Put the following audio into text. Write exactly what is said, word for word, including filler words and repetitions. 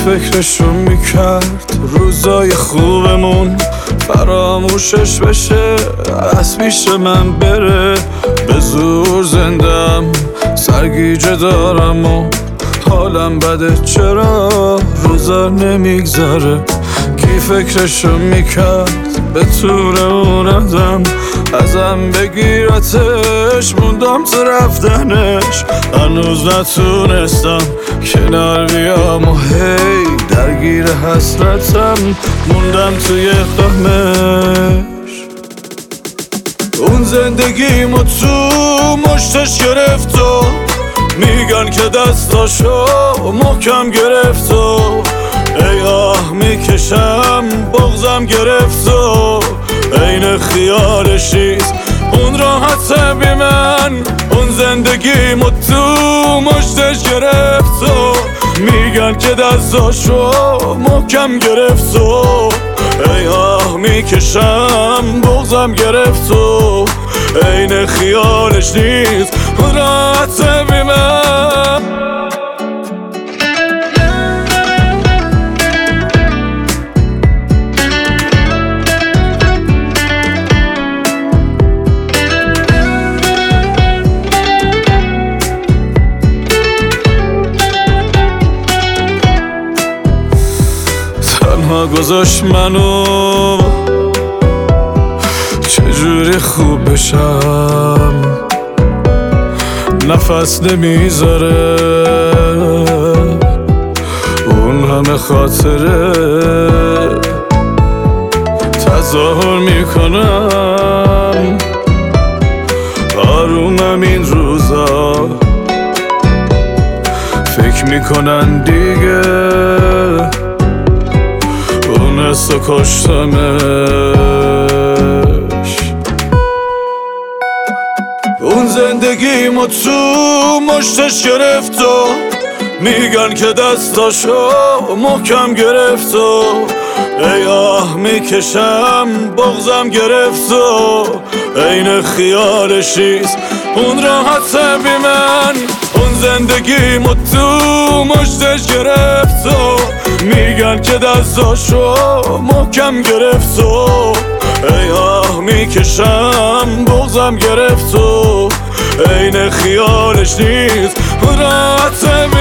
فکرشو میکرد روزای خوبمون فراموشش بشه، از پیش من بره. به زور زندم سرگیجه دارم و حالم بده، چرا روزا نمیگذره. کی فکرشو میکرد به طور اون آدم ازم بگیرتش، موندم تو رفتنش. هنوز نتونستم کنار بیام و هی درگیر حسرتم موندم توی غمش. اون زندگیمو تو مشتش گرفت و میگن که دستاشو محکم گرفت و ای آه میکشم بغزم گرفت و عین خیالشیست اون راحت بی من. اون زندگیمو تو مشتش گرفت و میگن که دستاشو محکم گرفت و ای آه میکشم بغزم گرفت و عین خیالش نیست اون راحت بی من. تنها گذاشت منو چجوری خوب بشم، نفس نمیذاره اون همه خاطره تظاهر میکنم آرومم این روزا. فکر میکنن دیگه اون حسو کشتمش. اون زندگیمو تو مشتش گرفت و میگن که دستاشو محکم گرفت و ای آه میکشم بغزم گرفت و عین خیالشیست اون راحت بی من. اون زندگیمو تو مشتش گرفت و میگن که دستاشو محکم گرفت و ای آه میکشم بغزم گرفت و عین خیالش نیست راحت بی